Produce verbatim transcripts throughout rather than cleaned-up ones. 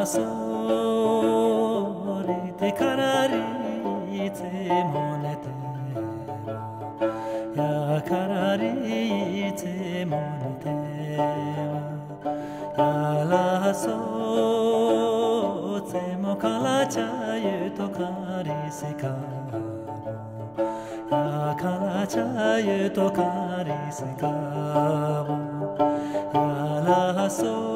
それてからりいつも寝てやからりいつも寝てやらそうつもからちゃゆとかりせかやからちゃゆとかりせかやら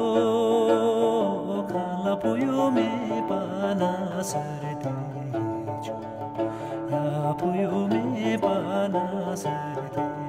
そうからぽよめばなすれてやぽよめばなすれて